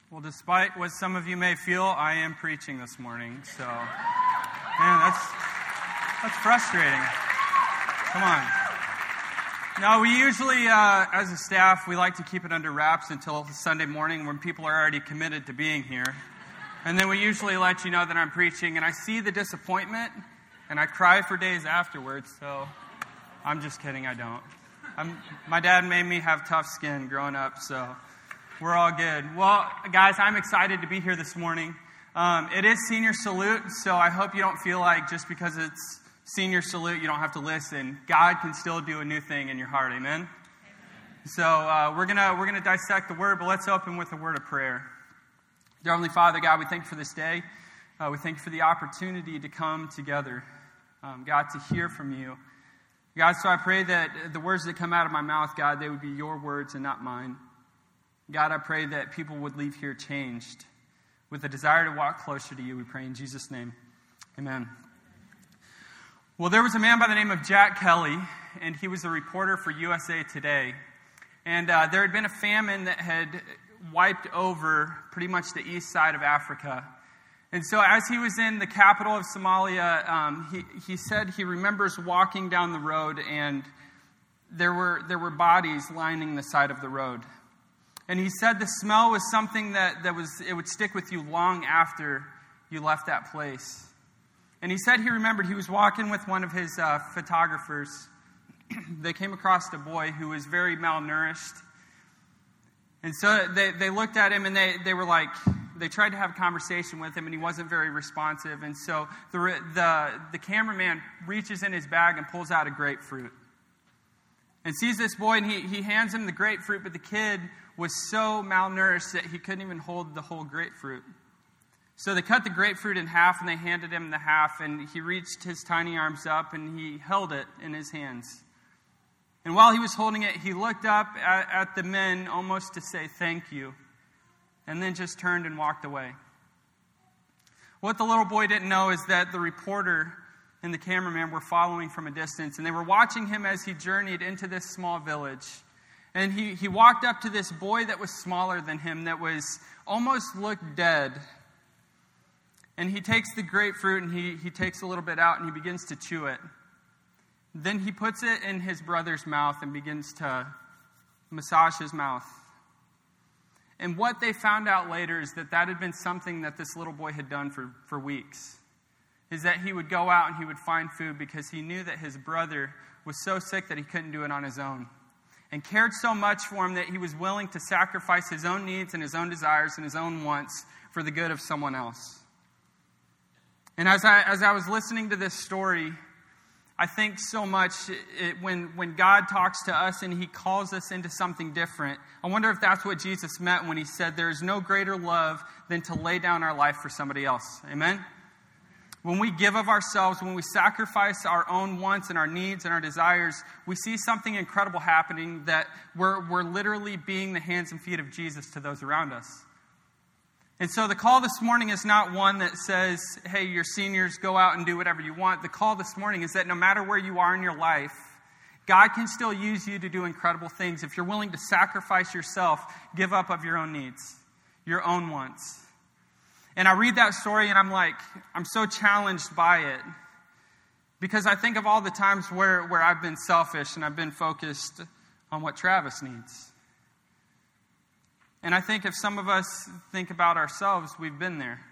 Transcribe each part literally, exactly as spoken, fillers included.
Well, despite what some of you may feel, I am preaching this morning. So, man, that's that's frustrating. Come on. No, we usually, uh, as a staff, we like to keep it under wraps until Sunday morning when people are already committed to being here. And then we usually let you know that I'm preaching, and I see the disappointment, and I cry for days afterwards. So, I'm just kidding, I don't. I'm, my dad made me have tough skin growing up, so we're all good. Well, guys, I'm excited to be here this morning. Um, it is Senior Salute, so I hope you don't feel like just because it's Senior Salute, you don't have to listen. God can still do a new thing in your heart, amen? Amen. So uh, we're gonna we're gonna dissect the Word, but let's open with a word of prayer. Dear Heavenly Father, God, we thank you for this day. Uh, we thank you for the opportunity to come together, um, God, to hear from you. God, so I pray that the words that come out of my mouth, God, they would be your words and not mine. God, I pray that people would leave here changed with a desire to walk closer to you. We pray in Jesus' name. Amen. Well, there was a man by the name of Jack Kelly, and he was a reporter for U S A Today. And uh, there had been a famine that had wiped over pretty much the east side of Africa. And so as he was in the capital of Somalia, um, he, he said he remembers walking down the road, and there were there were bodies lining the side of the road. And he said the smell was something that, that was it would stick with you long after you left that place. And he said he remembered he was walking with one of his uh, photographers. They came across a boy who was very malnourished. And so they, they looked at him and they, they were like, they tried to have a conversation with him, and he wasn't very responsive. And so the, the, the cameraman reaches in his bag and pulls out a grapefruit. And sees this boy, and he, he hands him the grapefruit, but the kid was so malnourished that he couldn't even hold the whole grapefruit. So they cut the grapefruit in half, and they handed him the half, and he reached his tiny arms up, and he held it in his hands. And while he was holding it, he looked up at, at the men almost to say thank you, and then just turned and walked away. What the little boy didn't know is that the reporter and the cameraman were following from a distance, and they were watching him as he journeyed into this small village. And he, he walked up to this boy that was smaller than him, that was almost looked dead. And he takes the grapefruit, and he, he takes a little bit out, and he begins to chew it. Then he puts it in his brother's mouth and begins to massage his mouth. And what they found out later is that that had been something that this little boy had done for, for weeks. Is that he would go out and he would find food because he knew that his brother was so sick that he couldn't do it on his own. And cared so much for him that he was willing to sacrifice his own needs and his own desires and his own wants for the good of someone else. And as I as I was listening to this story, I think so much it, when, when God talks to us and he calls us into something different, I wonder if that's what Jesus meant when he said there is no greater love than to lay down our life for somebody else. Amen? When we give of ourselves, when we sacrifice our own wants and our needs and our desires, we see something incredible happening, that we're, we're literally being the hands and feet of Jesus to those around us. And so the call this morning is not one that says, hey, your seniors, go out and do whatever you want. The call this morning is that no matter where you are in your life, God can still use you to do incredible things if you're willing to sacrifice yourself, give up of your own needs, your own wants. And I read that story and I'm like, I'm so challenged by it. Because I think of all the times where, where I've been selfish and I've been focused on what Travis needs. And I think if some of us think about ourselves, we've been there.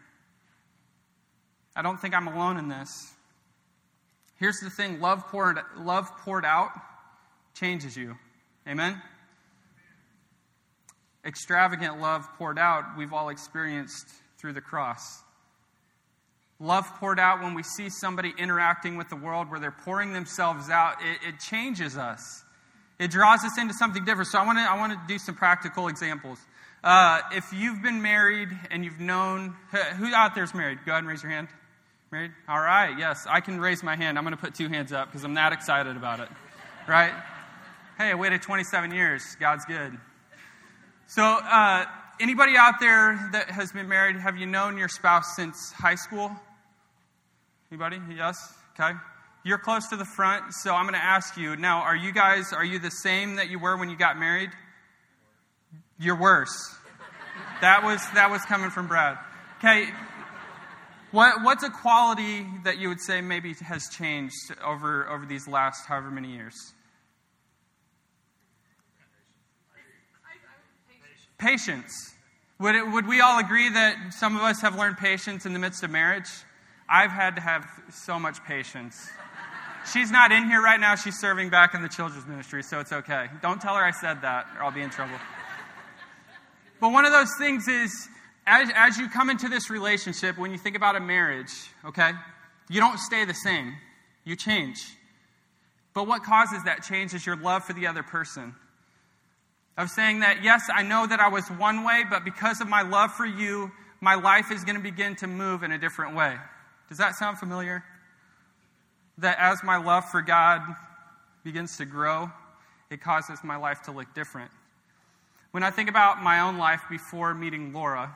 I don't think I'm alone in this. Here's the thing, love poured, love poured out changes you. Amen? Extravagant love poured out, we've all experienced through the cross. Love poured out when we see somebody interacting with the world where they're pouring themselves out, it, it changes us. It draws us into something different. So I want to I want to do some practical examples. Uh, if you've been married and you've known, who out there is married? Go ahead and raise your hand. Married? All right, yes, I can raise my hand. I'm going to put two hands up because I'm that excited about it. Right? Hey, I waited twenty-seven years. God's good. So, uh, anybody out there that has been married, have you known your spouse since high school? Anybody? Yes? Okay. You're close to the front, so I'm going to ask you, now, are you guys, are you the same that you were when you got married? You're worse. That was that was coming from Brad. Okay. What what's a quality that you would say maybe has changed over over these last however many years? Patience. Would it, would we all agree that some of us have learned patience in the midst of marriage? I've had to have so much patience. She's not in here right now. She's serving back in the children's ministry, so it's okay. Don't tell her I said that, or I'll be in trouble. But one of those things is, as, as you come into this relationship, when you think about a marriage, okay, you don't stay the same. You change. But what causes that change is your love for the other person. Of saying that, yes, I know that I was one way, but because of my love for you, my life is going to begin to move in a different way. Does that sound familiar? That as my love for God begins to grow, it causes my life to look different. When I think about my own life before meeting Laura,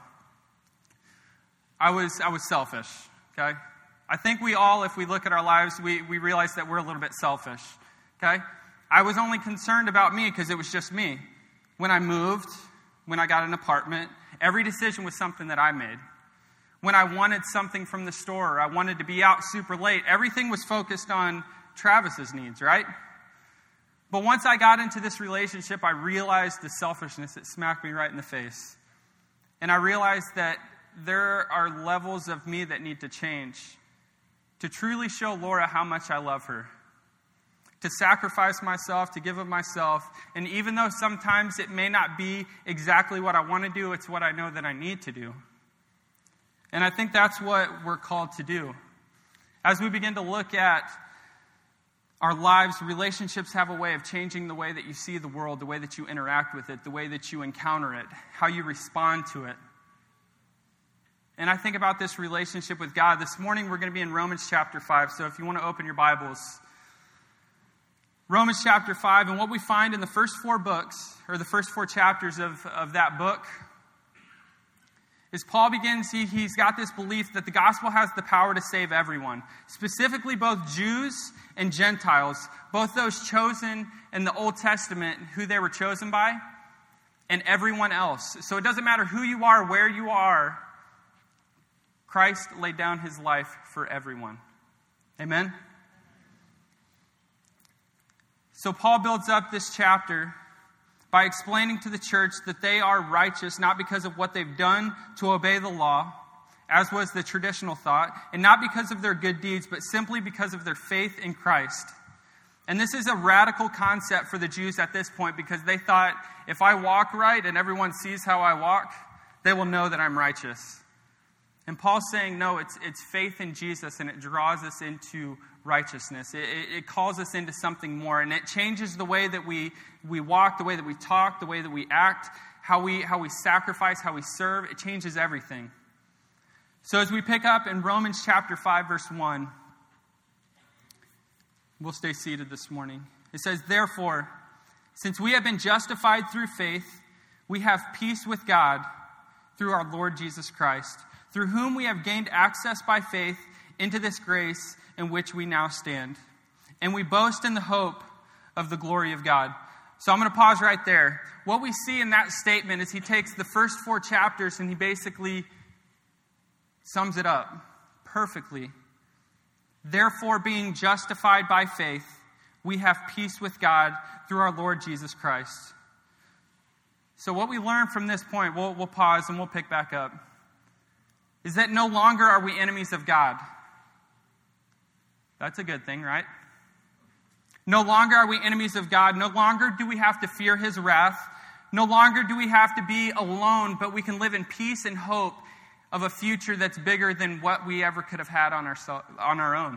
I was I was selfish, okay? I think we all, if we look at our lives, we, we realize that we're a little bit selfish, okay? I was only concerned about me because it was just me. When I moved, when I got an apartment, every decision was something that I made. When I wanted something from the store, or I wanted to be out super late, everything was focused on Travis's needs, right? But once I got into this relationship, I realized the selfishness that smacked me right in the face. And I realized that there are levels of me that need to change to truly show Laura how much I love her. To sacrifice myself, to give of myself. And even though sometimes it may not be exactly what I want to do, it's what I know that I need to do. And I think that's what we're called to do. As we begin to look at our lives, relationships have a way of changing the way that you see the world, the way that you interact with it, the way that you encounter it, how you respond to it. And I think about this relationship with God. This morning we're going to be in Romans chapter five, so if you want to open your Bibles. Romans chapter five, and what we find in the first four books, or the first four chapters of, of that book, is Paul begins, he, he's got this belief that the gospel has the power to save everyone. Specifically both Jews and Gentiles, both those chosen in the Old Testament, who they were chosen by, and everyone else. So it doesn't matter who you are, where you are, Christ laid down his life for everyone. Amen? So Paul builds up this chapter by explaining to the church that they are righteous not because of what they've done to obey the law, as was the traditional thought, and not because of their good deeds, but simply because of their faith in Christ. And this is a radical concept for the Jews at this point because they thought, if I walk right and everyone sees how I walk, they will know that I'm righteous. And Paul's saying, no, it's it's faith in Jesus, and it draws us into righteousness. It, it, it calls us into something more, and it changes the way that we, we walk, the way that we talk, the way that we act, how we how we sacrifice, how we serve. It changes everything. So as we pick up in Romans chapter five, verse one, we'll stay seated this morning. It says, therefore, since we have been justified through faith, we have peace with God through our Lord Jesus Christ, through whom we have gained access by faith into this grace in which we now stand. And we boast in the hope of the glory of God. So I'm going to pause right there. What we see in that statement is he takes the first four chapters and he basically sums it up perfectly. Therefore, being justified by faith, we have peace with God through our Lord Jesus Christ. So what we learn from this point, we'll, we'll pause and we'll pick back up, is that no longer are we enemies of God. That's a good thing, right? No longer are we enemies of God. No longer do we have to fear his wrath. No longer do we have to be alone, but we can live in peace and hope of a future that's bigger than what we ever could have had on our, on our own.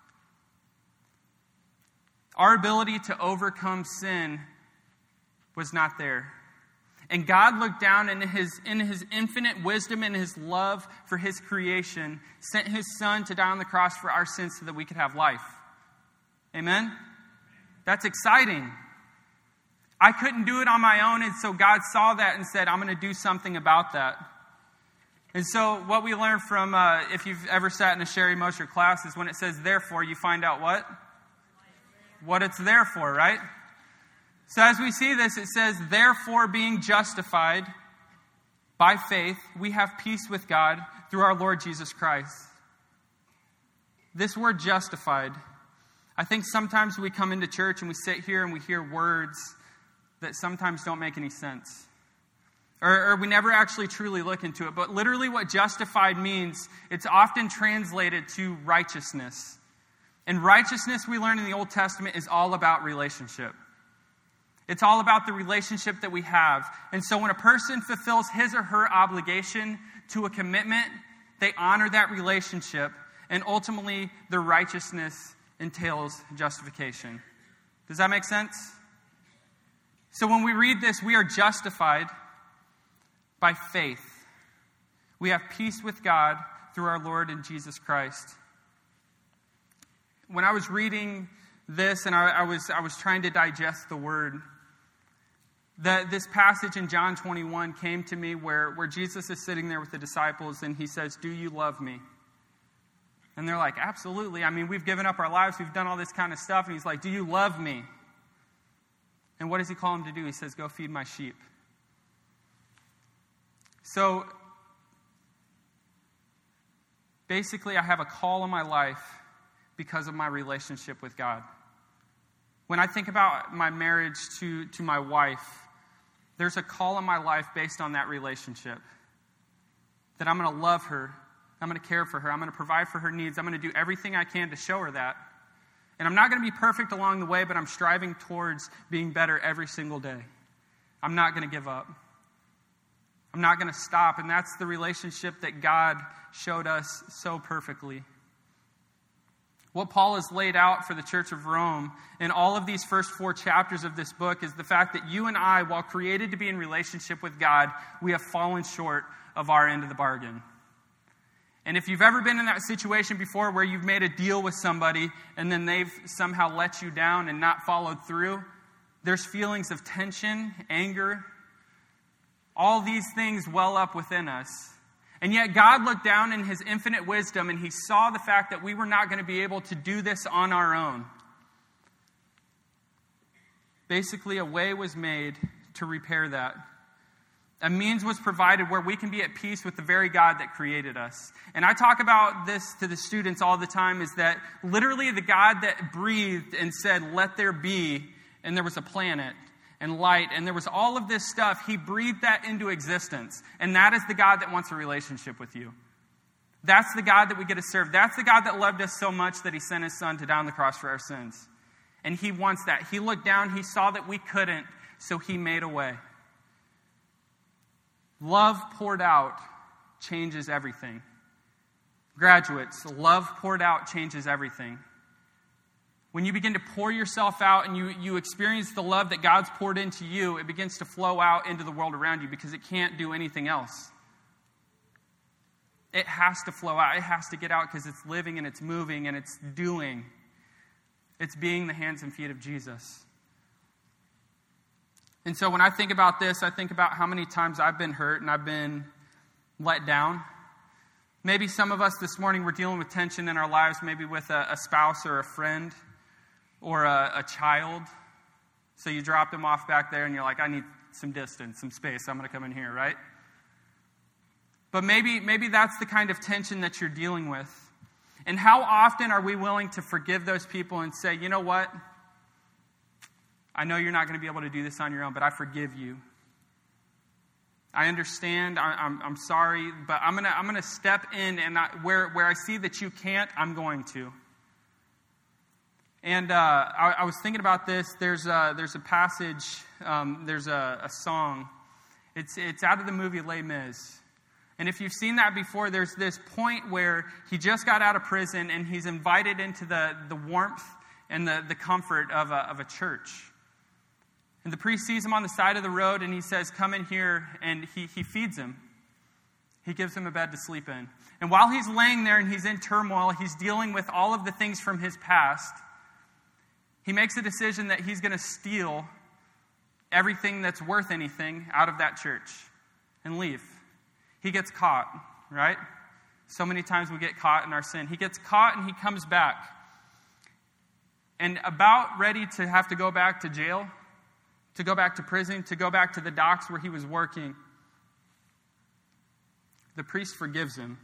Our ability to overcome sin was not there. And God looked down in his, in his infinite wisdom and his love for his creation, sent his son to die on the cross for our sins so that we could have life. Amen? That's exciting. I couldn't do it on my own, and so God saw that and said, I'm going to do something about that. And so what we learn from, uh, if you've ever sat in a Sherry Mosher class, is when it says therefore, you find out what? What it's there for, right? So as we see this, it says, therefore being justified, By faith, we have peace with God through our Lord Jesus Christ. This word justified, I think sometimes we come into church and we sit here and we hear words that sometimes don't make any sense. Or, or we never actually truly look into it. But literally what justified means, it's often translated to righteousness. And righteousness, we learn in the Old Testament, is all about relationship. It's all about the relationship that we have. And so when a person fulfills his or her obligation to a commitment, they honor that relationship. And ultimately, their righteousness entails justification. Does that make sense? So when we read this, we are justified by faith. We have peace with God through our Lord and Jesus Christ. When I was reading this and I, I was I was trying to digest the word, that this passage in John twenty-one came to me where, where Jesus is sitting there with the disciples and he says, "Do you love me?" And they're like, "Absolutely. I mean, we've given up our lives. We've done all this kind of stuff." And he's like, "Do you love me?" And what does he call him to do? He says, "Go feed my sheep." So, basically, I have a call in my life because of my relationship with God. When I think about my marriage to, to my wife, there's a call in my life based on that relationship. That I'm going to love her. I'm going to care for her. I'm going to provide for her needs. I'm going to do everything I can to show her that. And I'm not going to be perfect along the way, but I'm striving towards being better every single day. I'm not going to give up. I'm not going to stop. And that's the relationship that God showed us so perfectly. What Paul has laid out for the Church of Rome in all of these first four chapters of this book is the fact that you and I, while created to be in relationship with God, we have fallen short of our end of the bargain. And if you've ever been in that situation before where you've made a deal with somebody and then they've somehow let you down and not followed through, there's feelings of tension, anger. All these things well up within us. And yet God looked down in his infinite wisdom and he saw the fact that we were not going to be able to do this on our own. Basically, a way was made to repair that. A means was provided where we can be at peace with the very God that created us. And I talk about this to the students all the time, is that literally the God that breathed and said, "Let there be," and there was a planet and light, and there was all of this stuff, he breathed that into existence. And that is the God that wants a relationship with you. That's the God that we get to serve. That's the God that loved us so much that he sent his son to die on the cross for our sins. And he wants that. He looked down, he saw that we couldn't, so he made a way. Love poured out changes everything. Graduates, love poured out changes everything. When you begin to pour yourself out and you, you experience the love that God's poured into you, it begins to flow out into the world around you because it can't do anything else. It has to flow out. It has to get out because it's living and it's moving and it's doing. It's being the hands and feet of Jesus. And so when I think about this, I think about how many times I've been hurt and I've been let down. Maybe some of us this morning, we're dealing with tension in our lives, maybe with a, a spouse or a friend or a, a child. So you drop them off back there and you're like, "I need some distance, some space. I'm going to come in here," right? But maybe, maybe that's the kind of tension that you're dealing with. And how often are we willing to forgive those people and say, "You know what? I know you're not going to be able to do this on your own, but I forgive you. I understand. I, I'm, I'm sorry, but I'm gonna I'm gonna step in, and I, where where I see that you can't, I'm going to." And uh, I, I was thinking about this. There's a, there's a passage. Um, there's a, a song. It's it's out of the movie Les Mis. And if you've seen that before, there's this point where he just got out of prison and he's invited into the, the warmth and the, the comfort of a, of a church. And the priest sees him on the side of the road and he says, "Come in here," and he, he feeds him. He gives him a bed to sleep in. And while he's laying there and he's in turmoil, he's dealing with all of the things from his past, he makes a decision that he's going to steal everything that's worth anything out of that church and leave. He gets caught, right? So many times we get caught in our sin. He gets caught and he comes back. And about ready to have to go back to jail, to go back to prison, to go back to the docks where he was working, the priest forgives him.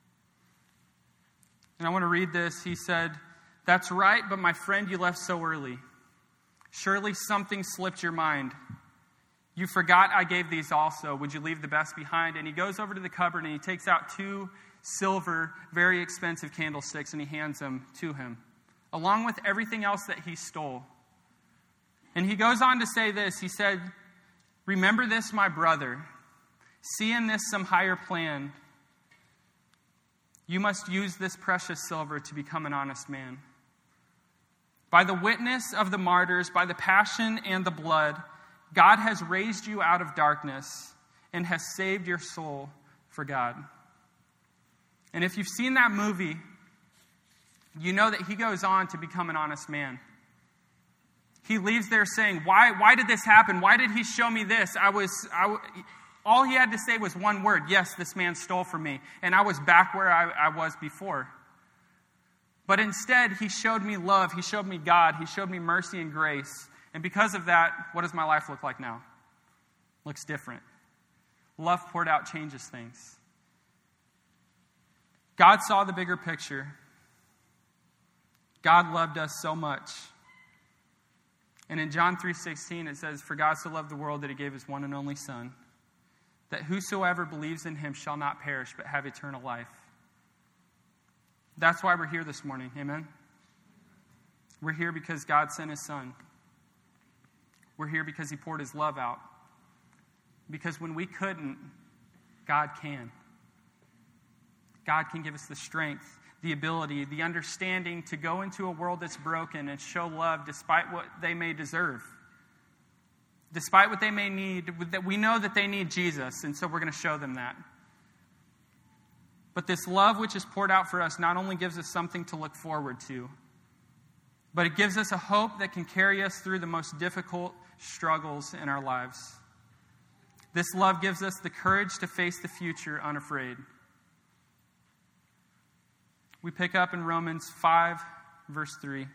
And I want to read this. He said, "That's right, but my friend, you left so early. Surely something slipped your mind. You forgot I gave these also. Would you leave the best behind?" And he goes over to the cupboard and he takes out two silver, very expensive candlesticks and he hands them to him, along with everything else that he stole. And he goes on to say this. He said, "Remember this, my brother. See in this some higher plan. You must use this precious silver to become an honest man. By the witness of the martyrs, by the passion and the blood, God has raised you out of darkness and has saved your soul for God." And if you've seen that movie, you know that he goes on to become an honest man. He leaves there saying, why, why did this happen? Why did he show me this? I was, I, all he had to say was one word. Yes, this man stole from me. And I was back where I, I was before. But instead, he showed me love. He showed me God. He showed me mercy and grace. And because of that, what does my life look like now? Looks different. Love poured out changes things. God saw the bigger picture. God loved us so much. And in John three sixteen, it says, "For God so loved the world that he gave his one and only Son, that whosoever believes in him shall not perish, but have eternal life." That's why we're here this morning. Amen? We're here because God sent his Son. We're here because he poured his love out. Because when we couldn't, God can. God can give us the strength, the ability, the understanding to go into a world that's broken and show love despite what they may deserve. Despite what they may need, that we know that they need Jesus, and so we're going to show them that. But this love which is poured out for us not only gives us something to look forward to, but it gives us a hope that can carry us through the most difficult struggles in our lives. This love gives us the courage to face the future unafraid. We pick up in Romans five, verse three.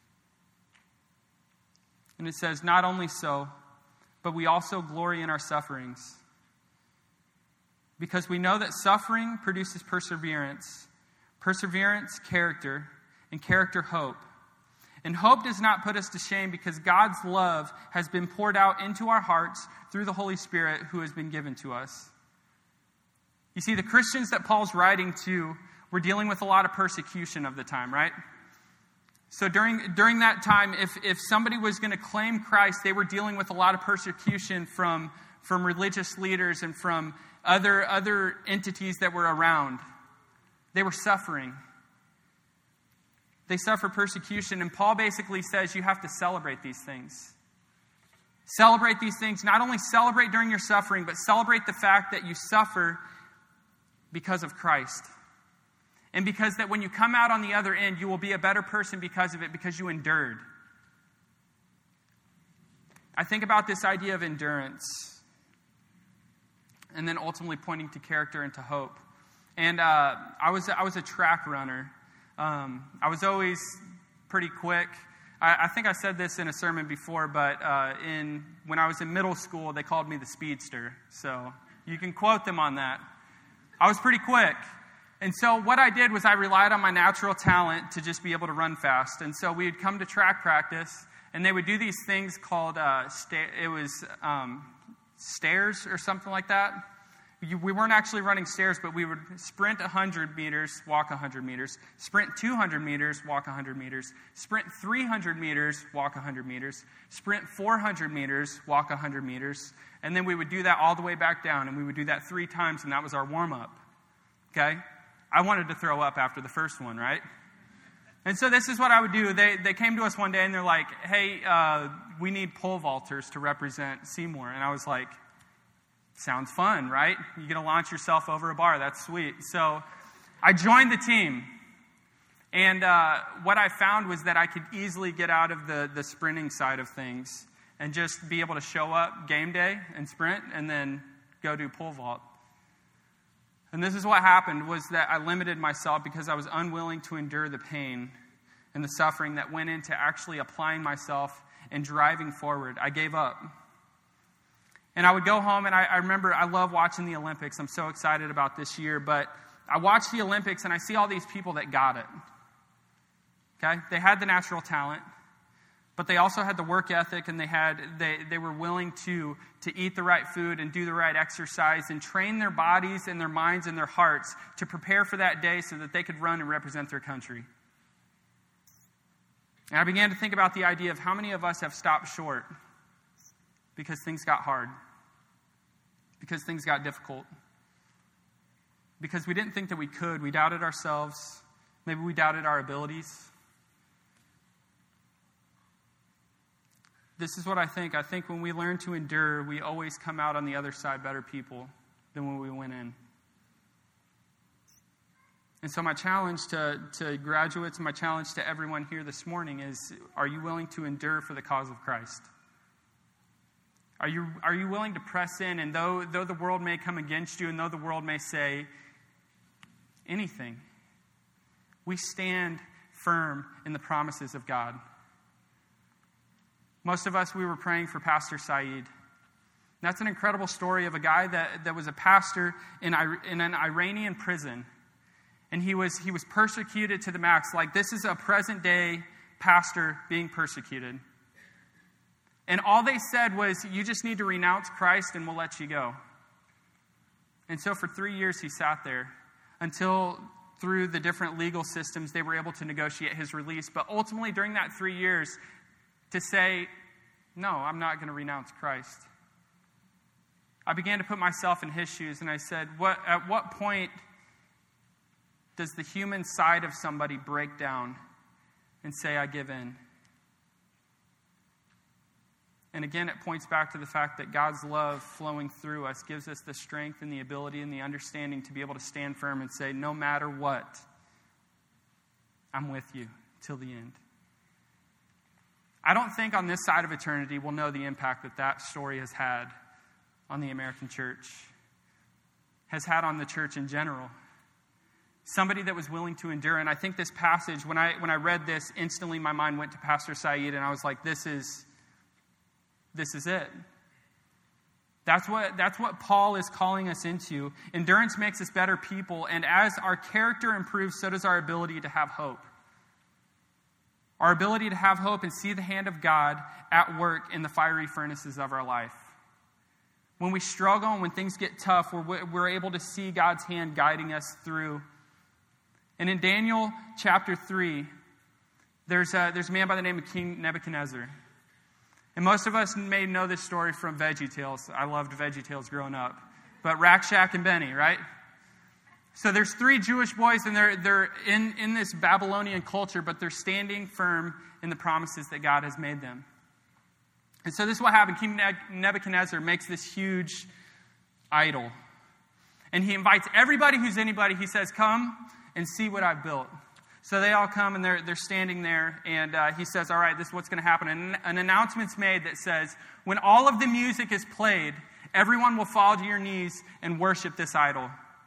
And it says, "Not only so, but we also glory in our sufferings, because we know that suffering produces perseverance, perseverance, character, and character, hope. And hope does not put us to shame, because God's love has been poured out into our hearts through the Holy Spirit who has been given to us." You see, the Christians that Paul's writing to were dealing with a lot of persecution of the time, right? So during during that time, if, if somebody was going to claim Christ, they were dealing with a lot of persecution from, from religious leaders and from other, other entities that were around. They were suffering. They suffer persecution, and Paul basically says you have to celebrate these things. Celebrate these things. Not only celebrate during your suffering, but celebrate the fact that you suffer because of Christ. And because that when you come out on the other end, you will be a better person because of it, because you endured. I think about this idea of endurance, and then ultimately pointing to character and to hope. And uh, I was I was a track runner. Um, I was always pretty quick. I, I think I said this in a sermon before, but uh, in when I was in middle school, they called me the speedster. So you can quote them on that. I was pretty quick. And so what I did was I relied on my natural talent to just be able to run fast. And so we would come to track practice, and they would do these things called, uh, sta- it was um, stairs or something like that. You, we weren't actually running stairs, but we would sprint one hundred meters, walk one hundred meters, sprint two hundred meters, walk one hundred meters, sprint three hundred meters, walk one hundred meters, sprint four hundred meters, walk one hundred meters, and then we would do that all the way back down, and we would do that three times, and that was our warm-up. Okay? I wanted to throw up after the first one, right? And so this is what I would do. They they came to us one day and they're like, "Hey, uh, we need pole vaulters to represent Seymour." And I was like, "Sounds fun, right? You're going to launch yourself over a bar. That's sweet." So I joined the team. And uh, what I found was that I could easily get out of the, the sprinting side of things and just be able to show up game day and sprint and then go do pole vault. And this is what happened, was that I limited myself because I was unwilling to endure the pain and the suffering that went into actually applying myself and driving forward. I gave up. And I would go home, and I, I remember I love watching the Olympics. I'm so excited about this year. But I watch the Olympics, and I see all these people that got it. Okay? They had the natural talent, but they also had the work ethic, and they had they, they were willing to, to eat the right food and do the right exercise and train their bodies and their minds and their hearts to prepare for that day so that they could run and represent their country. And I began to think about the idea of how many of us have stopped short because things got hard, because things got difficult, because we didn't think that we could. We doubted ourselves. Maybe we doubted our abilities. This is what I think. I think when we learn to endure, we always come out on the other side better people than when we went in. And so my challenge to, to graduates, my challenge to everyone here this morning is, are you willing to endure for the cause of Christ? Are you, are you willing to press in, and though, though the world may come against you, and though the world may say anything, we stand firm in the promises of God. Most of us, we were praying for Pastor Saeed. That's an incredible story of a guy that, that was a pastor in, in an Iranian prison. And he was, he was persecuted to the max. Like, this is a present-day pastor being persecuted. And all they said was, you just need to renounce Christ and we'll let you go. And so for three years he sat there until through the different legal systems they were able to negotiate his release. But ultimately during that three years, to say, no, I'm not going to renounce Christ. I began to put myself in his shoes, and I said, what, at what point does the human side of somebody break down and say, I give in? And again, it points back to the fact that God's love flowing through us gives us the strength and the ability and the understanding to be able to stand firm and say, no matter what, I'm with you till the end. I don't think on this side of eternity we'll know the impact that that story has had on the American church, has had on the church in general. Somebody that was willing to endure. And I think this passage, when I when I read this, instantly my mind went to Pastor Saeed, and I was like, this is this is it. That's what that's what Paul is calling us into. Endurance makes us better people, and as our character improves, so does our ability to have hope. Our ability to have hope and see the hand of God at work in the fiery furnaces of our life. When we struggle and when things get tough, we're, we're able to see God's hand guiding us through. And in Daniel chapter three, there's a, there's a man by the name of King Nebuchadnezzar. And most of us may know this story from VeggieTales. I loved VeggieTales growing up. But Rack, Shack, and Benny, right? So there's three Jewish boys, and they're they're in, in this Babylonian culture, but they're standing firm in the promises that God has made them. And so this is what happened. King Nebuchadnezzar makes this huge idol. And he invites everybody who's anybody. He says, come and see what I've built. So they all come, and they're, they're standing there. And uh, he says, all right, this is what's going to happen. And an announcement's made that says, when all of the music is played, everyone will fall to your knees and worship this idol.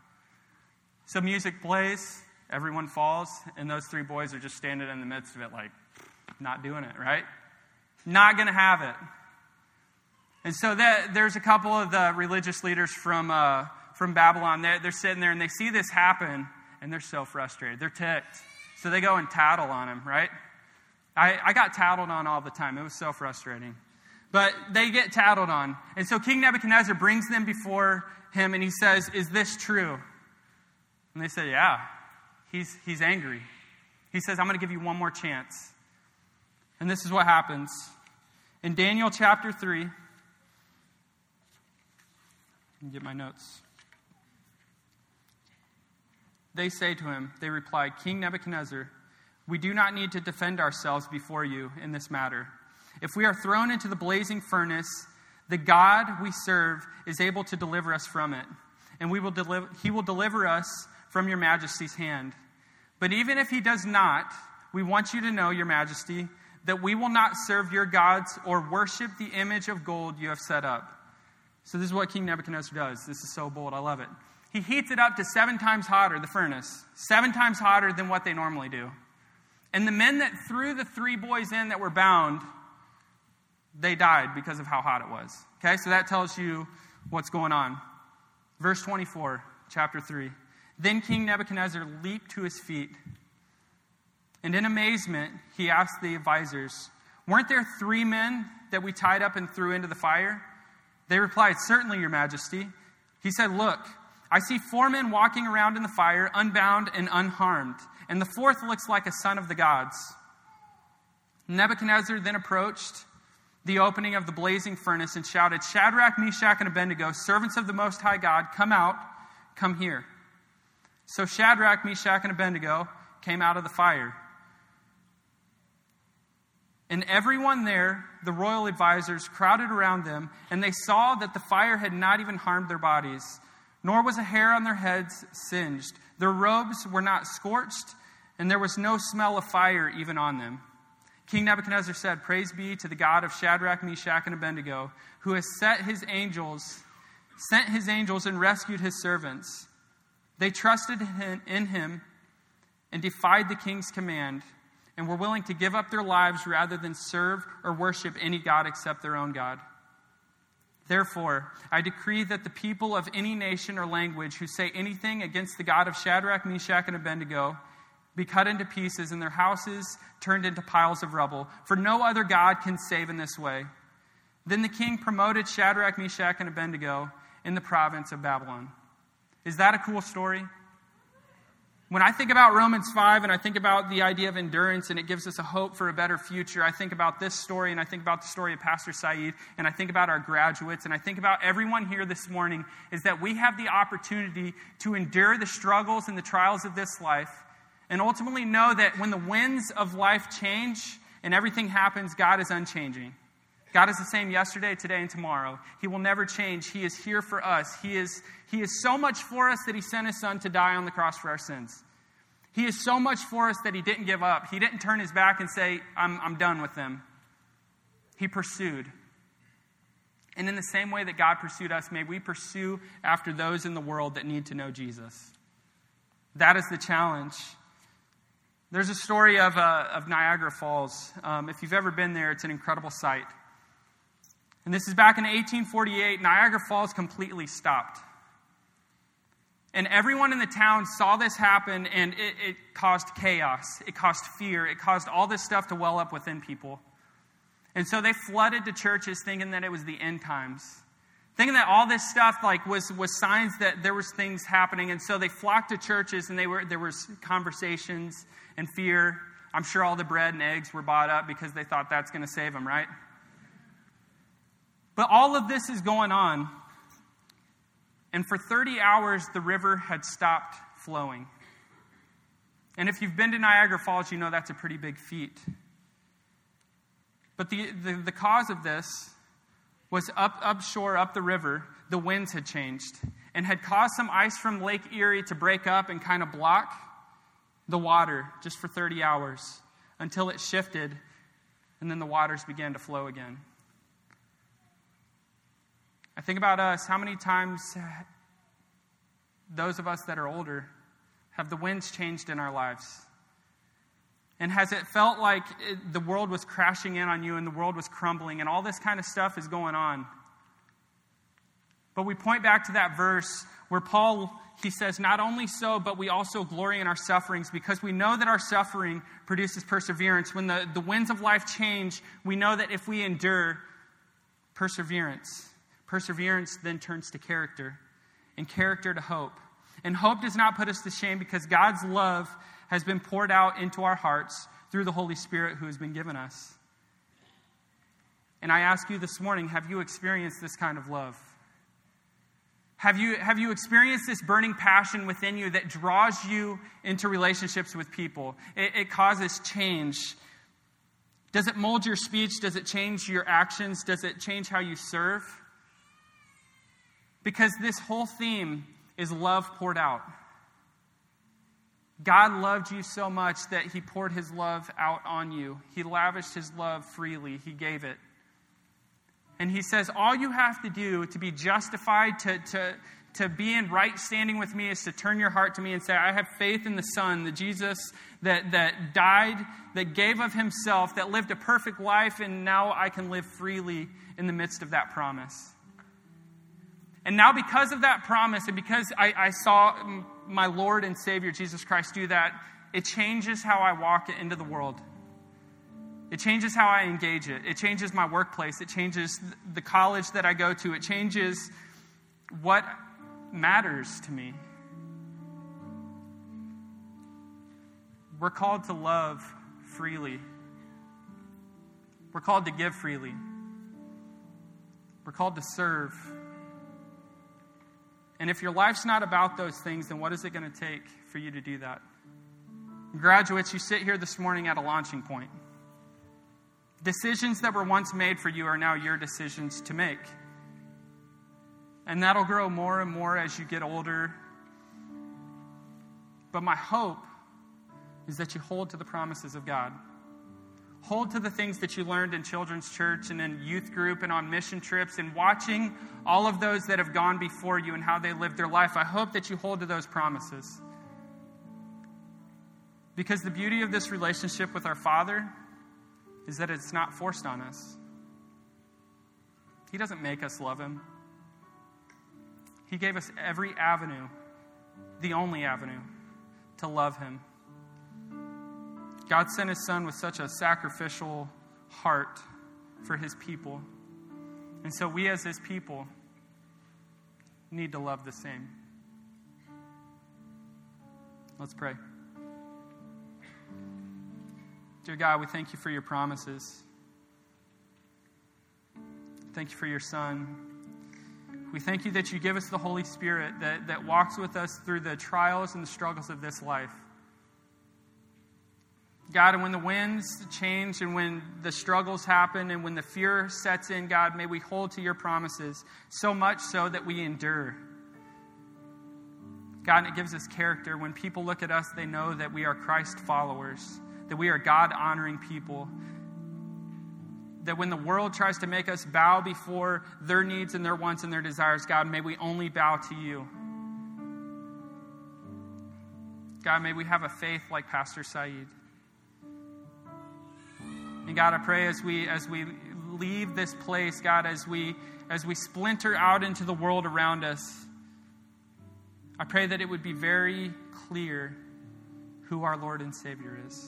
So music plays, everyone falls, and those three boys are just standing in the midst of it like, not doing it, right? Not going to have it. And so that, there's a couple of the religious leaders from uh, from Babylon. They're, they're sitting there, and they see this happen, and they're so frustrated. They're ticked. So they go and tattle on him, right? I, I got tattled on all the time. It was so frustrating. But they get tattled on. And so King Nebuchadnezzar brings them before him, and he says, is this true? And they say, yeah. He's, he's angry. He says, I'm going to give you one more chance. And this is what happens. In Daniel chapter three, let me get my notes. They say to him, they replied, King Nebuchadnezzar, we do not need to defend ourselves before you in this matter. If we are thrown into the blazing furnace, the God we serve is able to deliver us from it. And we will deliver, he will deliver us from your majesty's hand. But even if he does not, we want you to know, your majesty, that we will not serve your gods or worship the image of gold you have set up. So this is what King Nebuchadnezzar does. This is so bold. I love it. He heats it up to seven times hotter, the furnace. Seven times hotter than what they normally do. And the men that threw the three boys in that were bound, they died because of how hot it was. Okay, so that tells you what's going on. Verse twenty-four, chapter three. Then King Nebuchadnezzar leaped to his feet, and in amazement he asked the advisors, "Weren't there three men that we tied up and threw into the fire?" They replied, "Certainly, your majesty." He said, "Look, I see four men walking around in the fire, unbound and unharmed, and the fourth looks like a son of the gods." Nebuchadnezzar then approached the opening of the blazing furnace and shouted, "Shadrach, Meshach, and Abednego, servants of the Most High God, come out, come here." So Shadrach, Meshach, and Abednego came out of the fire. And everyone there, the royal advisors, crowded around them, and they saw that the fire had not even harmed their bodies, nor was a hair on their heads singed. Their robes were not scorched, and there was no smell of fire even on them. King Nebuchadnezzar said, "Praise be to the God of Shadrach, Meshach, and Abednego, who has set his angels, sent his angels and rescued his servants. They trusted in him and defied the king's command, and were willing to give up their lives rather than serve or worship any god except their own God. Therefore, I decree that the people of any nation or language who say anything against the God of Shadrach, Meshach, and Abednego be cut into pieces and their houses turned into piles of rubble, for no other God can save in this way." Then the king promoted Shadrach, Meshach, and Abednego in the province of Babylon. Is that a cool story? When I think about Romans five and I think about the idea of endurance and it gives us a hope for a better future, I think about this story and I think about the story of Pastor Saeed and I think about our graduates and I think about everyone here this morning, is that we have the opportunity to endure the struggles and the trials of this life and ultimately know that when the winds of life change and everything happens, God is unchanging. God is the same yesterday, today, and tomorrow. He will never change. He is here for us. He is, he is so much for us that he sent his son to die on the cross for our sins. He is so much for us that he didn't give up. He didn't turn his back and say, I'm, I'm done with them. He pursued. And in the same way that God pursued us, may we pursue after those in the world that need to know Jesus. That is the challenge. There's a story of, uh, of Niagara Falls. Um, if you've ever been there, it's an incredible sight. And this is back in eighteen forty-eight. Niagara Falls completely stopped. And everyone in the town saw this happen, and it, it caused chaos. It caused fear. It caused all this stuff to well up within people. And so they flooded to churches thinking that it was the end times. Thinking that all this stuff like was, was signs that there was things happening. And so they flocked to churches, and they were there was conversations and fear. I'm sure all the bread and eggs were bought up because they thought that's going to save them, right? But all of this is going on. And for thirty hours, the river had stopped flowing. And if you've been to Niagara Falls, you know that's a pretty big feat. But the, the, the cause of this was up upshore, up the river, the winds had changed and had caused some ice from Lake Erie to break up and kind of block the water just for thirty hours until it shifted and then the waters began to flow again. I think about us, how many times those of us that are older have the winds changed in our lives? And has it felt like it, the world was crashing in on you and the world was crumbling and all this kind of stuff is going on? But we point back to that verse where Paul, he says, not only so, but we also glory in our sufferings because we know that our suffering produces perseverance. When the, the winds of life change, we know that if we endure, perseverance. Perseverance then turns to character, and character to hope. And hope does not put us to shame because God's love has been poured out into our hearts through the Holy Spirit who has been given us. And I ask you this morning, have you experienced this kind of love? Have you, have you experienced this burning passion within you that draws you into relationships with people? It, it causes change. Does it mold your speech? Does it change your actions? Does it change how you serve? Because this whole theme is love poured out. God loved you so much that he poured his love out on you. He lavished his love freely. He gave it. And he says all you have to do to be justified, to, to, to be in right standing with me is to turn your heart to me and say, I have faith in the Son, the Jesus that, that died, that gave of himself, that lived a perfect life, and now I can live freely in the midst of that promise. And now because of that promise, and because I, I saw my Lord and Savior, Jesus Christ, do that, it changes how I walk into the world. It changes how I engage it. It changes my workplace. It changes the college that I go to. It changes what matters to me. We're called to love freely. We're called to give freely. We're called to serve. And if your life's not about those things, then what is it going to take for you to do that? Graduates, you sit here this morning at a launching point. Decisions that were once made for you are now your decisions to make. And that'll grow more and more as you get older. But my hope is that you hold to the promises of God. Hold to the things that you learned in children's church and in youth group and on mission trips and watching all of those that have gone before you and how they lived their life. I hope that you hold to those promises. Because the beauty of this relationship with our Father is that it's not forced on us. He doesn't make us love him. He gave us every avenue, the only avenue, to love him. God sent his Son with such a sacrificial heart for his people. And so we as his people need to love the same. Let's pray. Dear God, we thank you for your promises. Thank you for your Son. We thank you that you give us the Holy Spirit that, that walks with us through the trials and the struggles of this life. God, and when the winds change and when the struggles happen and when the fear sets in, God, may we hold to your promises so much so that we endure. God, and it gives us character. When people look at us, they know that we are Christ followers, that we are God-honoring people. That when the world tries to make us bow before their needs and their wants and their desires, God, may we only bow to you. God, may we have a faith like Pastor Saeed. And God, I pray as we as we leave this place, God, as we as we splinter out into the world around us, I pray that it would be very clear who our Lord and Savior is.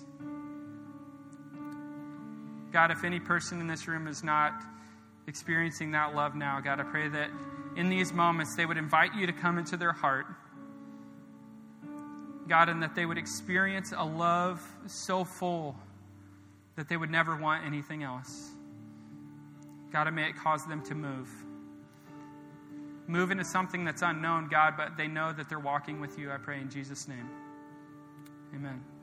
God, if any person in this room is not experiencing that love now, God, I pray that in these moments they would invite you to come into their heart. God, and that they would experience a love so full that they would never want anything else. God, may it cause them to move. Move into something that's unknown, God, but they know that they're walking with you. I pray in Jesus' name. Amen.